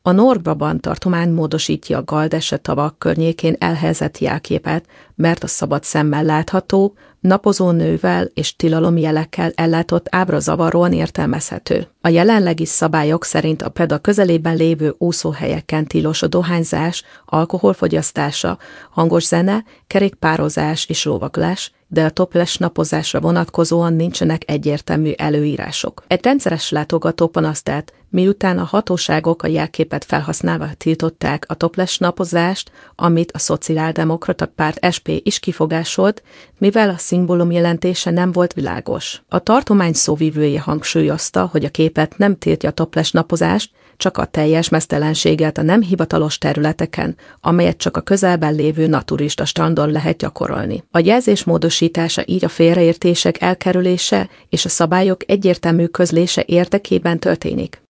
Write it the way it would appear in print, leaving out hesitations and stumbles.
A Nord-Brabant tartomány módosítja a Galdesse-tavak környékén elhelyezett jelképet, mert a szabad szemmel látható, napozó nővel és tilalomjelekkel ellátott ábra zavaróan értelmezhető. A jelenlegi szabályok szerint a Peda közelében lévő úszóhelyeken tilos a dohányzás, alkoholfogyasztása, hangos zene, kerékpározás és lovaglás, de a topless napozásra vonatkozóan nincsenek egyértelmű előírások. Egy rendszeres látogató panasztelt, miután a hatóságok a jelképet felhasználva tiltották a topless napozást, amit a Szociáldemokrata Párt SP is kifogásolt, mivel a szimbólum jelentése nem volt világos. A tartomány szóvivője hangsúlyozta, hogy a képet nem tiltja a topless napozást, csak a teljes meztelenséget a nem hivatalos területeken, amelyet csak a közelben lévő naturista strandon lehet gyakorolni. A jelzés módosítása így a félreértések elkerülése és a szabályok egyértelmű közlése érdekében történik.